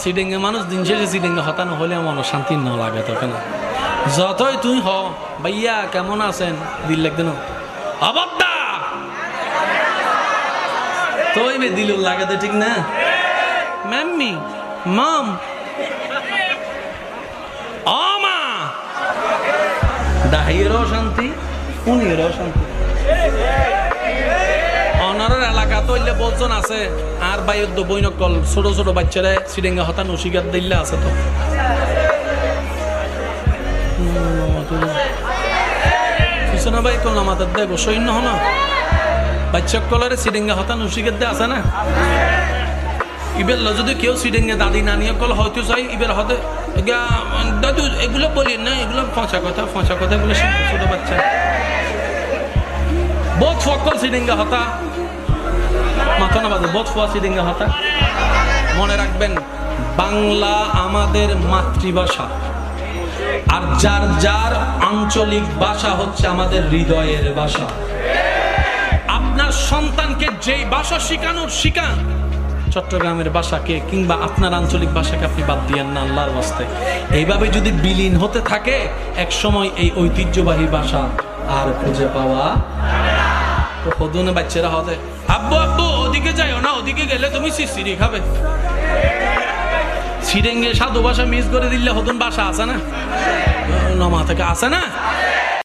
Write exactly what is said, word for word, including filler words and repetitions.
সিডিংয়ে মানুষ দিন শেষে সিডিংয়ে হতানো হলে মন শান্তি না লাগে তখন যতই তুই হ ভাইয়া কেমন আছেন দিল লাগবে না অবদ্দা তোই বে দিল লাগাতে ঠিক না ম্যাম্মি মম ও মা দাহিরও শান্তি উনিরও শান্তি অনারের এলাকা তো ইলে বলছেন আছে আর বাইদ্য বৈনকল ছোট ছোট বাচ্চারা সিডেঙ্গা হতান উশিকার দিল্লা আছে তো পিছনে ভাই কল আমাদের দেখ সৈন্য হন বাচ্চা কলারে সিডেঙ্গা হতান উশিকার দিয়ে আছে না ইবের যদি কেউ সিডেঙ্গে দাদি নানিয়ে কল হয়তো চাই ইবের হতে দাদু এগুলো বলি না এগুলো ফঁচা কথা ফঁচা কথা এগুলো ছোট বাচ্চা বহুত সকল সিডিঙ্গা হতা মাথা না বাজে বহুত ফুয়া সিডিঙ্গা হতা মনে রাখবেন বাংলা আমাদের মাতৃভাষা আর যার যার আঞ্চলিক ভাষা হচ্ছে আমাদের হৃদয়ের ভাষা আপনার সন্তানকে যেই ভাষা শিখানোর শিখান চট্টগ্রামের ভাষাকে কিংবা আপনার আঞ্চলিক ভাষাকে আপনি বাদ দিয়েন না আল্লাহর ওয়াস্তে এইভাবে যদি বিলীন হতে থাকে এক সময় এই ঐতিহ্যবাহী ভাষা আর খুঁজে পাওয়া তো হদুনে বাচ্চারা হতে আব্বু আব্বু ওদিকে যাইও না ওদিকে গেলে তুমি সিসিরি খাবে সিডেঙ্গে সাধু ভাষা মিস করে দিলে হদুন ভাষা আছে না নমা থেকে আছে না